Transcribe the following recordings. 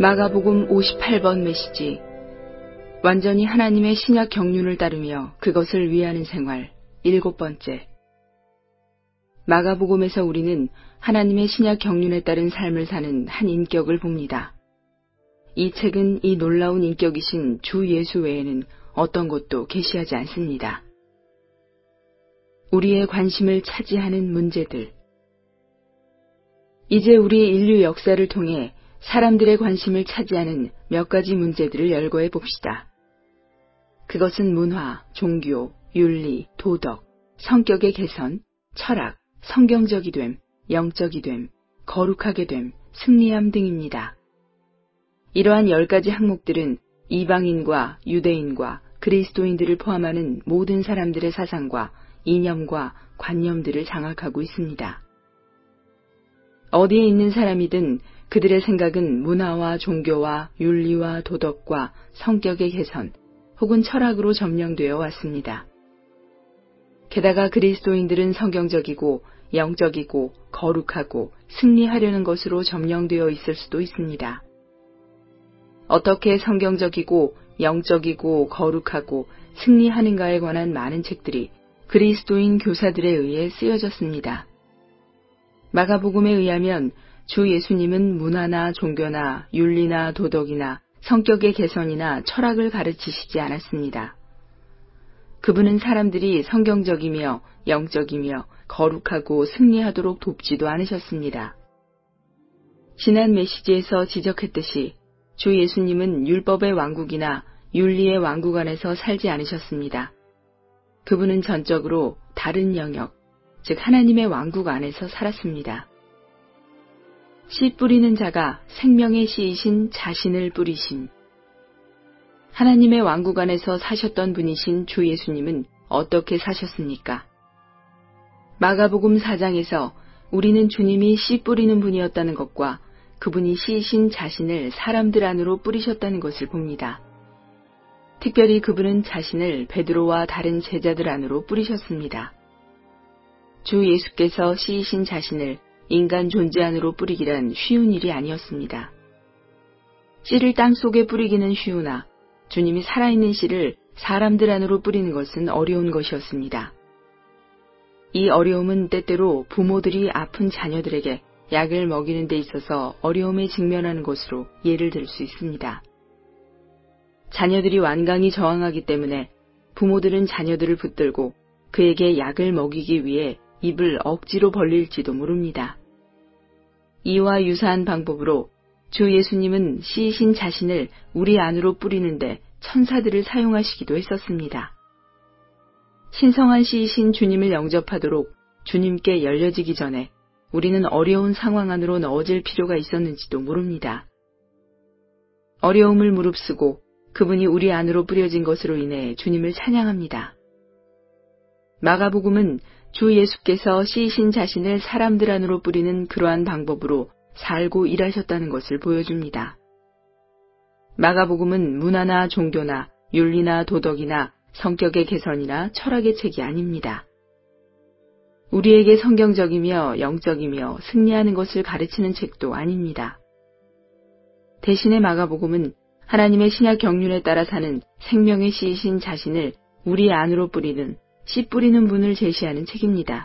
마가복음 58번 메시지. 완전히 하나님의 신약 경륜을 따르며 그것을 위하는 생활. 7번째. 마가복음에서 우리는 하나님의 신약 경륜에 따른 삶을 사는 한 인격을 봅니다. 이 책은 이 놀라운 인격이신 주 예수 외에는 어떤 것도 계시하지 않습니다. 우리의 관심을 차지하는 문제들. 이제 우리 인류 역사를 통해 사람들의 관심을 차지하는 몇 가지 문제들을 열거해 봅시다. 그것은 문화, 종교, 윤리, 도덕, 성격의 개선, 철학, 성경적이 됨, 영적이 됨, 거룩하게 됨, 승리함 등입니다. 이러한 10가지 항목들은 이방인과 유대인과 그리스도인들을 포함하는 모든 사람들의 사상과 이념과 관념들을 장악하고 있습니다. 어디에 있는 사람이든 그들의 생각은 문화와 종교와 윤리와 도덕과 성격의 개선 혹은 철학으로 점령되어 왔습니다. 게다가 그리스도인들은 성경적이고 영적이고 거룩하고 승리하려는 것으로 점령되어 있을 수도 있습니다. 어떻게 성경적이고 영적이고 거룩하고 승리하는가에 관한 많은 책들이 그리스도인 교사들에 의해 쓰여졌습니다. 마가복음에 의하면 주 예수님은 문화나 종교나 윤리나 도덕이나 성격의 개선이나 철학을 가르치시지 않았습니다. 그분은 사람들이 성경적이며 영적이며 거룩하고 승리하도록 돕지도 않으셨습니다. 지난 메시지에서 지적했듯이 주 예수님은 율법의 왕국이나 윤리의 왕국 안에서 살지 않으셨습니다. 그분은 전적으로 다른 영역, 즉 하나님의 왕국 안에서 살았습니다. 씨 뿌리는 자가 생명의 씨이신 자신을 뿌리심. 하나님의 왕국 안에서 사셨던 분이신 주 예수님은 어떻게 사셨습니까? 마가복음 4장에서 우리는 주님이 씨 뿌리는 분이었다는 것과 그분이 씨이신 자신을 사람들 안으로 뿌리셨다는 것을 봅니다. 특별히 그분은 자신을 베드로와 다른 제자들 안으로 뿌리셨습니다. 주 예수께서 씨이신 자신을 인간 존재 안으로 뿌리기란 쉬운 일이 아니었습니다. 씨를 땅 속에 뿌리기는 쉬우나 주님이 살아있는 씨를 사람들 안으로 뿌리는 것은 어려운 것이었습니다. 이 어려움은 때때로 부모들이 아픈 자녀들에게 약을 먹이는 데 있어서 어려움에 직면하는 것으로 예를 들 수 있습니다. 자녀들이 완강히 저항하기 때문에 부모들은 자녀들을 붙들고 그에게 약을 먹이기 위해 입을 억지로 벌릴지도 모릅니다. 이와 유사한 방법으로 주 예수님은 씨이신 자신을 우리 안으로 뿌리는데 천사들을 사용하시기도 했었습니다. 신성한 씨이신 주님을 영접하도록 주님께 열려지기 전에 우리는 어려운 상황 안으로 넣어질 필요가 있었는지도 모릅니다. 어려움을 무릅쓰고 그분이 우리 안으로 뿌려진 것으로 인해 주님을 찬양합니다. 마가복음은 주 예수께서 씨이신 자신을 사람들 안으로 뿌리는 그러한 방법으로 살고 일하셨다는 것을 보여줍니다. 마가복음은 문화나 종교나 윤리나 도덕이나 성격의 개선이나 철학의 책이 아닙니다. 우리에게 성경적이며 영적이며 승리하는 것을 가르치는 책도 아닙니다. 대신에 마가복음은 하나님의 신약 경륜에 따라 사는 생명의 씨이신 자신을 우리 안으로 뿌리는 씨 뿌리는 분을 제시하는 책입니다.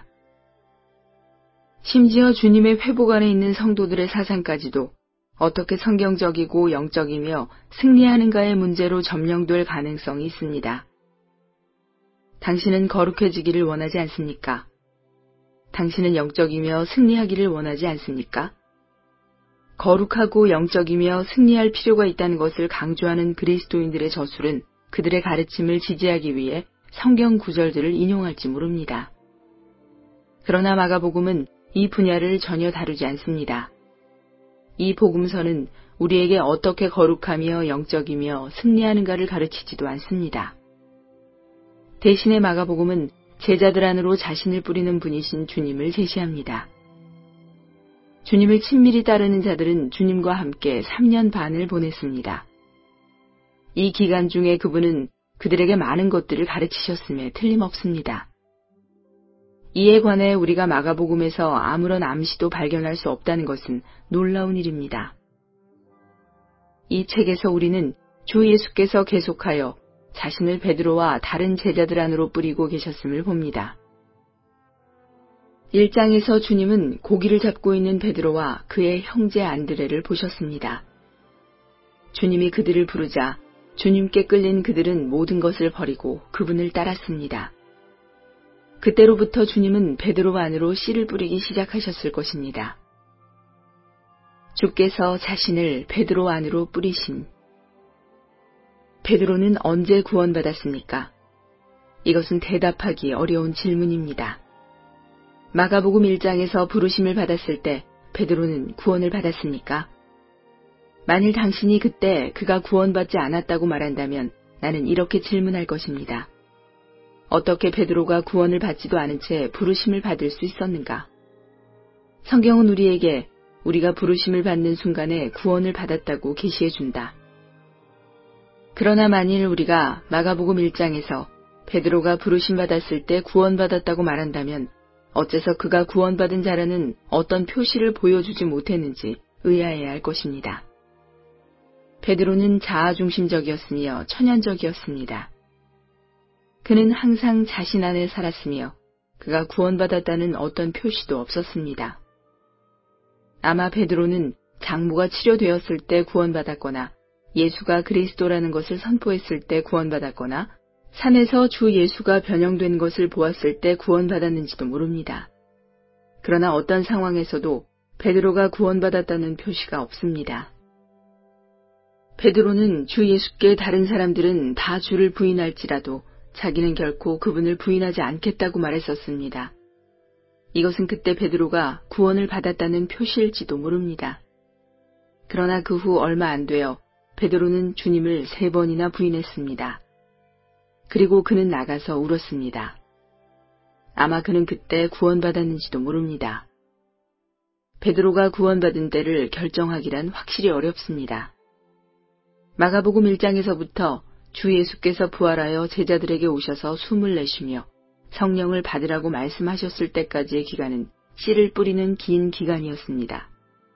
심지어 주님의 회복 안에 있는 성도들의 사상까지도 어떻게 성경적이고 영적이며 승리하는가의 문제로 점령될 가능성이 있습니다. 당신은 거룩해지기를 원하지 않습니까? 당신은 영적이며 승리하기를 원하지 않습니까? 거룩하고 영적이며 승리할 필요가 있다는 것을 강조하는 그리스도인들의 저술은 그들의 가르침을 지지하기 위해 성경 구절들을 인용할지 모릅니다. 그러나 마가복음은 이 분야를 전혀 다루지 않습니다. 이 복음서는 우리에게 어떻게 거룩하며 영적이며 승리하는가를 가르치지도 않습니다. 대신에 마가복음은 제자들 안으로 자신을 뿌리는 분이신 주님을 제시합니다. 주님을 친밀히 따르는 자들은 주님과 함께 3년 반을 보냈습니다. 이 기간 중에 그분은 그들에게 많은 것들을 가르치셨음에 틀림없습니다. 이에 관해 우리가 마가복음에서 아무런 암시도 발견할 수 없다는 것은 놀라운 일입니다. 이 책에서 우리는 주 예수께서 계속하여 자신을 베드로와 다른 제자들 안으로 뿌리고 계셨음을 봅니다. 1장에서 주님은 고기를 잡고 있는 베드로와 그의 형제 안드레를 보셨습니다. 주님이 그들을 부르자 주님께 끌린 그들은 모든 것을 버리고 그분을 따랐습니다. 그때로부터 주님은 베드로 안으로 씨를 뿌리기 시작하셨을 것입니다. 주께서 자신을 베드로 안으로 뿌리심. 베드로는 언제 구원받았습니까? 이것은 대답하기 어려운 질문입니다. 마가복음 1장에서 부르심을 받았을 때 베드로는 구원을 받았습니까? 만일 당신이 그때 그가 구원받지 않았다고 말한다면 나는 이렇게 질문할 것입니다. 어떻게 베드로가 구원을 받지도 않은 채 부르심을 받을 수 있었는가? 성경은 우리에게 우리가 부르심을 받는 순간에 구원을 받았다고 계시해준다. 그러나 만일 우리가 마가복음 1장에서 베드로가 부르심 받았을 때 구원받았다고 말한다면 어째서 그가 구원받은 자라는 어떤 표시를 보여주지 못했는지 의아해야 할 것입니다. 베드로는 자아중심적이었으며 천연적이었습니다. 그는 항상 자신 안에 살았으며 그가 구원받았다는 어떤 표시도 없었습니다. 아마 베드로는 장모가 치료되었을 때 구원받았거나 예수가 그리스도라는 것을 선포했을 때 구원받았거나 산에서 주 예수가 변형된 것을 보았을 때 구원받았는지도 모릅니다. 그러나 어떤 상황에서도 베드로가 구원받았다는 표시가 없습니다. 베드로는 주 예수께 다른 사람들은 다 주를 부인할지라도 자기는 결코 그분을 부인하지 않겠다고 말했었습니다. 이것은 그때 베드로가 구원을 받았다는 표시일지도 모릅니다. 그러나 그 후 얼마 안 되어 베드로는 주님을 3번이나 부인했습니다. 그리고 그는 나가서 울었습니다. 아마 그는 그때 구원받았는지도 모릅니다. 베드로가 구원받은 때를 결정하기란 확실히 어렵습니다. 마가복음 1장에서부터 주 예수께서 부활하여 제자들에게 오셔서 숨을 내쉬며 성령을 받으라고 말씀하셨을 때까지의 기간은 씨를 뿌리는 긴 기간이었습니다.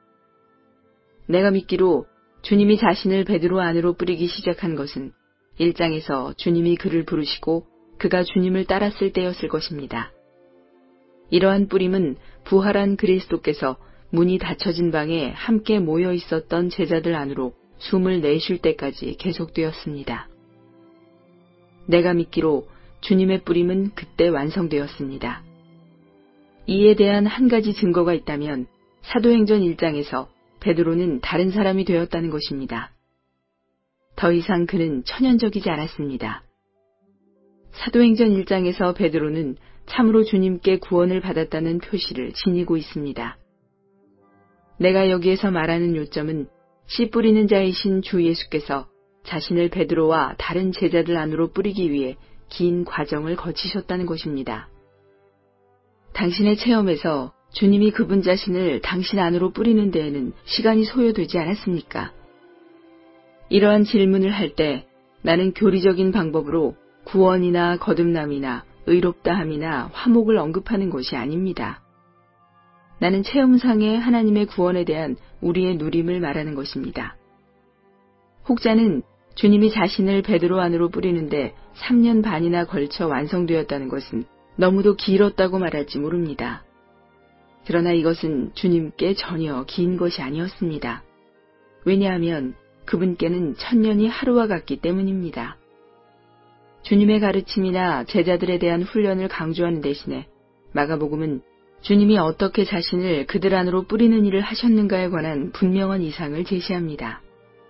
내가 믿기로 주님이 자신을 베드로 안으로 뿌리기 시작한 것은 1장에서 주님이 그를 부르시고 그가 주님을 따랐을 때였을 것입니다. 이러한 뿌림은 부활한 그리스도께서 문이 닫혀진 방에 함께 모여 있었던 제자들 안으로 숨을 내쉴 때까지 계속되었습니다. 내가 믿기로 주님의 뿌림은 그때 완성되었습니다. 이에 대한 한 가지 증거가 있다면 사도행전 1장에서 베드로는 다른 사람이 되었다는 것입니다. 더 이상 그는 천연적이지 않았습니다. 사도행전 1장에서 베드로는 참으로 주님께 구원을 받았다는 표시를 지니고 있습니다. 내가 여기에서 말하는 요점은 씨 뿌리는 자이신 주 예수께서 자신을 베드로와 다른 제자들 안으로 뿌리기 위해 긴 과정을 거치셨다는 것입니다. 당신의 체험에서 주님이 그분 자신을 당신 안으로 뿌리는 데에는 시간이 소요되지 않았습니까? 이러한 질문을 할 때 나는 교리적인 방법으로 구원이나 거듭남이나 의롭다함이나 화목을 언급하는 것이 아닙니다. 나는 체험상의 하나님의 구원에 대한 우리의 누림을 말하는 것입니다. 혹자는 주님이 자신을 베드로 안으로 뿌리는데 3년 반이나 걸쳐 완성되었다는 것은 너무도 길었다고 말할지 모릅니다. 그러나 이것은 주님께 전혀 긴 것이 아니었습니다. 왜냐하면 그분께는 1000년이 하루와 같기 때문입니다. 주님의 가르침이나 제자들에 대한 훈련을 강조하는 대신에 마가복음은 주님이 어떻게 자신을 그들 안으로 뿌리는 일을 하셨는가에 관한 분명한 이상을 제시합니다.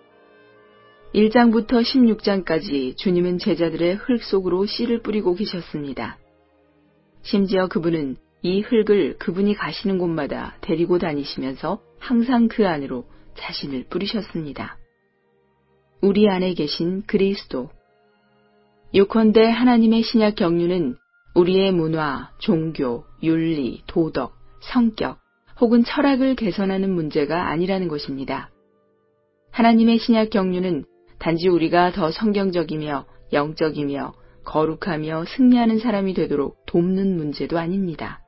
1장부터 16장까지 주님은 제자들의 흙 속으로 씨를 뿌리고 계셨습니다. 심지어 그분은 이 흙을 그분이 가시는 곳마다 데리고 다니시면서 항상 그 안으로 자신을 뿌리셨습니다. 우리 안에 계신 그리스도. 요컨대 하나님의 신약 경륜은 우리의 문화, 종교, 윤리, 도덕, 성격 혹은 철학을 개선하는 문제가 아니라는 것입니다. 하나님의 신약 경륜은 단지 우리가 더 성경적이며 영적이며 거룩하며 승리하는 사람이 되도록 돕는 문제도 아닙니다.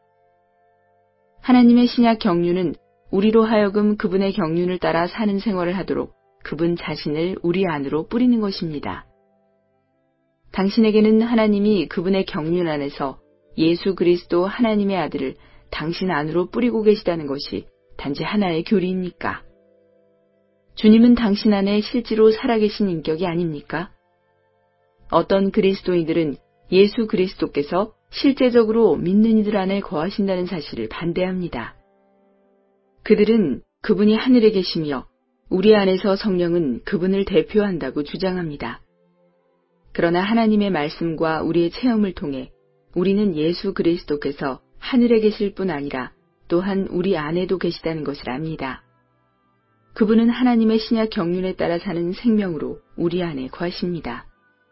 하나님의 신약 경륜은 우리로 하여금 그분의 경륜을 따라 사는 생활을 하도록 그분 자신을 우리 안으로 뿌리는 것입니다. 당신에게는 하나님이 그분의 경륜 안에서 예수 그리스도 하나님의 아들을 당신 안으로 뿌리고 계시다는 것이 단지 하나의 교리입니까? 주님은 당신 안에 실제로 살아계신 인격이 아닙니까? 어떤 그리스도인들은 예수 그리스도께서 실제적으로 믿는 이들 안에 거하신다는 사실을 반대합니다. 그들은 그분이 하늘에 계시며 우리 안에서 성령은 그분을 대표한다고 주장합니다. 그러나 하나님의 말씀과 우리의 체험을 통해 우리는 예수 그리스도께서 하늘에 계실 뿐 아니라 또한 우리 안에도 계시다는 것을 압니다. 그분은 하나님의 신약 경륜에 따라 사는 생명으로 우리 안에 거하십니다.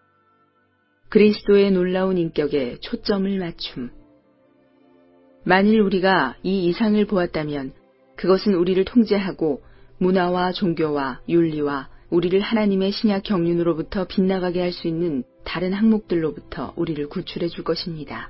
그리스도의 놀라운 인격에 초점을 맞춤. 만일 우리가 이 이상을 보았다면 그것은 우리를 통제하고 문화와 종교와 윤리와 우리를 하나님의 신약 경륜으로부터 빗나가게 할 수 있는 다른 항목들로부터 우리를 구출해 줄 것입니다.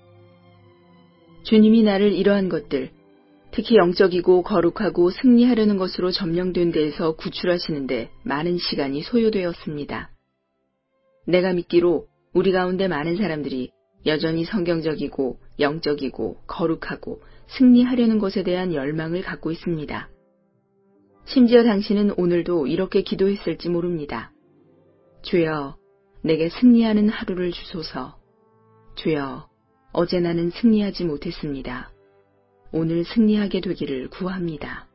주님이 나를 이러한 것들, 특히 영적이고 거룩하고 승리하려는 것으로 점령된 데에서 구출하시는데 많은 시간이 소요되었습니다. 내가 믿기로 우리 가운데 많은 사람들이 여전히 성경적이고 영적이고 거룩하고 승리하려는 것에 대한 열망을 갖고 있습니다. 심지어 당신은 오늘도 이렇게 기도했을지 모릅니다. 주여, 내게 승리하는 하루를 주소서. 주여, 어제 나는 승리하지 못했습니다. 오늘 승리하게 되기를 구합니다.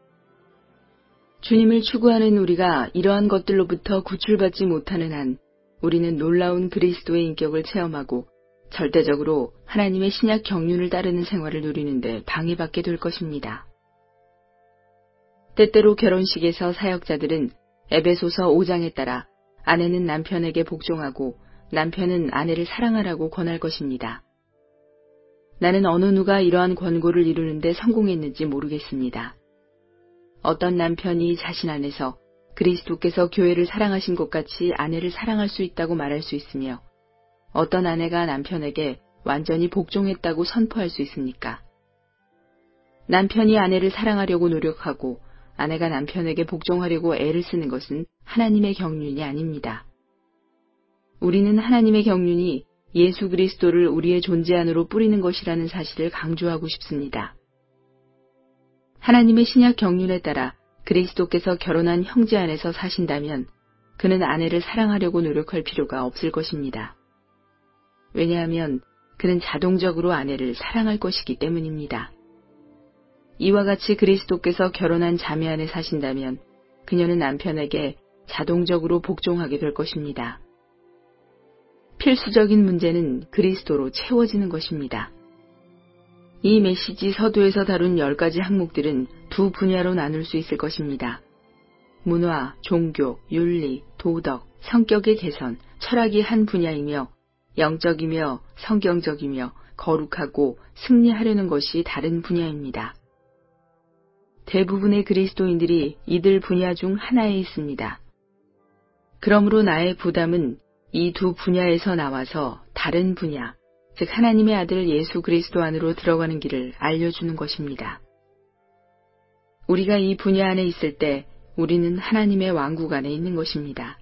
주님을 추구하는 우리가 이러한 것들로부터 구출받지 못하는 한 우리는 놀라운 그리스도의 인격을 체험하고 절대적으로 하나님의 신약 경륜을 따르는 생활을 누리는데 방해받게 될 것입니다. 때때로 결혼식에서 사역자들은 에베소서 5장에 따라 아내는 남편에게 복종하고 남편은 아내를 사랑하라고 권할 것입니다. 나는 어느 누가 이러한 권고를 이루는데 성공했는지 모르겠습니다. 어떤 남편이 자신 안에서 그리스도께서 교회를 사랑하신 것 같이 아내를 사랑할 수 있다고 말할 수 있으며 어떤 아내가 남편에게 완전히 복종했다고 선포할 수 있습니까? 남편이 아내를 사랑하려고 노력하고 아내가 남편에게 복종하려고 애를 쓰는 것은 하나님의 경륜이 아닙니다. 우리는 하나님의 경륜이 예수 그리스도를 우리의 존재 안으로 뿌리는 것이라는 사실을 강조하고 싶습니다. 하나님의 신약 경륜에 따라 그리스도께서 결혼한 형제 안에서 사신다면 그는 아내를 사랑하려고 노력할 필요가 없을 것입니다. 왜냐하면 그는 자동적으로 아내를 사랑할 것이기 때문입니다. 이와 같이 그리스도께서 결혼한 자매 안에 사신다면 그녀는 남편에게 자동적으로 복종하게 될 것입니다. 필수적인 문제는 그리스도로 채워지는 것입니다. 이 메시지 서두에서 다룬 10가지 항목들은 두 분야로 나눌 수 있을 것입니다. 문화, 종교, 윤리, 도덕, 성격의 개선, 철학이 한 분야이며 영적이며 성경적이며 거룩하고 승리하려는 것이 다른 분야입니다. 대부분의 그리스도인들이 이들 분야 중 하나에 있습니다. 그러므로 나의 부담은 이 두 분야에서 나와서 다른 분야, 즉 하나님의 아들 예수 그리스도 안으로 들어가는 길을 알려주는 것입니다. 우리가 이 분야 안에 있을 때 우리는 하나님의 왕국 안에 있는 것입니다.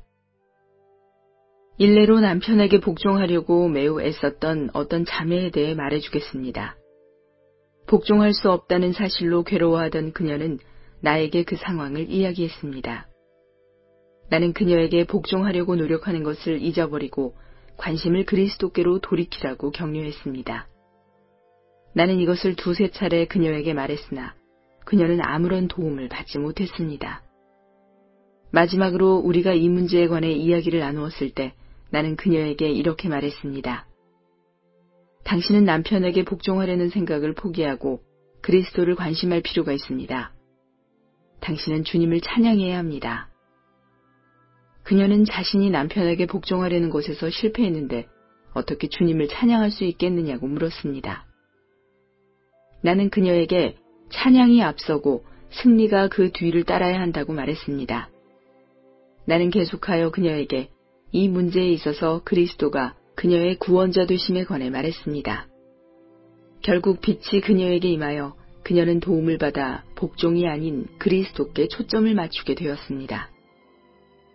일례로 남편에게 복종하려고 매우 애썼던 어떤 자매에 대해 말해주겠습니다. 복종할 수 없다는 사실로 괴로워하던 그녀는 나에게 그 상황을 이야기했습니다. 나는 그녀에게 복종하려고 노력하는 것을 잊어버리고 관심을 그리스도께로 돌이키라고 격려했습니다. 나는 이것을 두세 차례 그녀에게 말했으나 그녀는 아무런 도움을 받지 못했습니다. 마지막으로 우리가 이 문제에 관해 이야기를 나누었을 때 나는 그녀에게 이렇게 말했습니다. 당신은 남편에게 복종하려는 생각을 포기하고 그리스도를 관심할 필요가 있습니다. 당신은 주님을 찬양해야 합니다. 그녀는 자신이 남편에게 복종하려는 것에서 실패했는데 어떻게 주님을 찬양할 수 있겠느냐고 물었습니다. 나는 그녀에게 찬양이 앞서고 승리가 그 뒤를 따라야 한다고 말했습니다. 나는 계속하여 그녀에게 이 문제에 있어서 그리스도가 그녀의 구원자 되심에 관해 말했습니다. 결국 빛이 그녀에게 임하여 그녀는 도움을 받아 복종이 아닌 그리스도께 초점을 맞추게 되었습니다.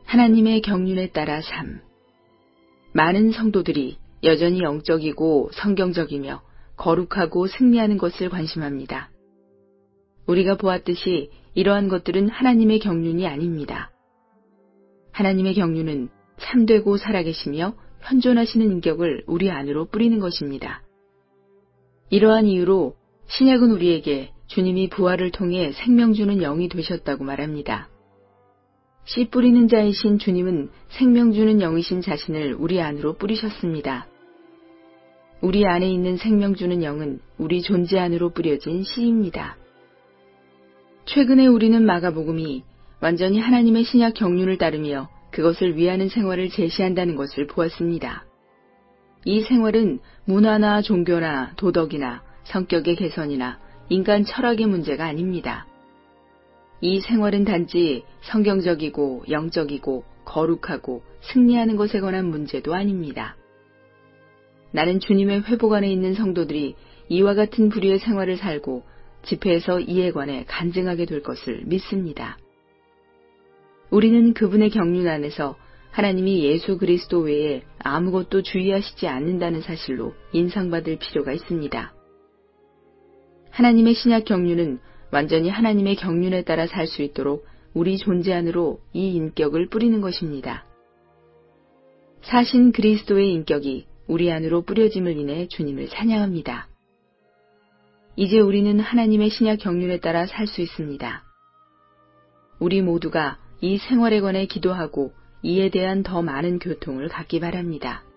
하나님의 경륜에 따라 삶. 많은 성도들이 여전히 영적이고 성경적이며 거룩하고 승리하는 것을 관심합니다. 우리가 보았듯이 이러한 것들은 하나님의 경륜이 아닙니다. 하나님의 경륜은 참되고 살아계시며 현존하시는 인격을 우리 안으로 뿌리는 것입니다. 이러한 이유로 신약은 우리에게 주님이 부활을 통해 생명 주는 영이 되셨다고 말합니다. 씨 뿌리는 자이신 주님은 생명 주는 영이신 자신을 우리 안으로 뿌리셨습니다. 우리 안에 있는 생명 주는 영은 우리 존재 안으로 뿌려진 씨입니다. 최근에 우리는 마가복음이 완전히 하나님의 신약 경륜을 따르며 그것을 위하는 생활을 제시한다는 것을 보았습니다. 이 생활은 문화나 종교나 도덕이나 성격의 개선이나 인간 철학의 문제가 아닙니다. 이 생활은 단지 성경적이고 영적이고 거룩하고 승리하는 것에 관한 문제도 아닙니다. 나는 주님의 회복 안에 있는 성도들이 이와 같은 부류의 생활을 살고 집회에서 이에 관해 간증하게 될 것을 믿습니다. 우리는 그분의 경륜 안에서 하나님이 예수 그리스도 외에 아무것도 주의하시지 않는다는 사실로 인상받을 필요가 있습니다. 하나님의 신약 경륜은 완전히 하나님의 경륜에 따라 살 수 있도록 우리 존재 안으로 이 인격을 뿌리는 것입니다. 사신 그리스도의 인격이 우리 안으로 뿌려짐을 인해 주님을 찬양합니다. 이제 우리는 하나님의 신약 경륜에 따라 살 수 있습니다. 우리 모두가 이 생활에 관해 기도하고 이에 대한 더 많은 교통을 갖기 바랍니다.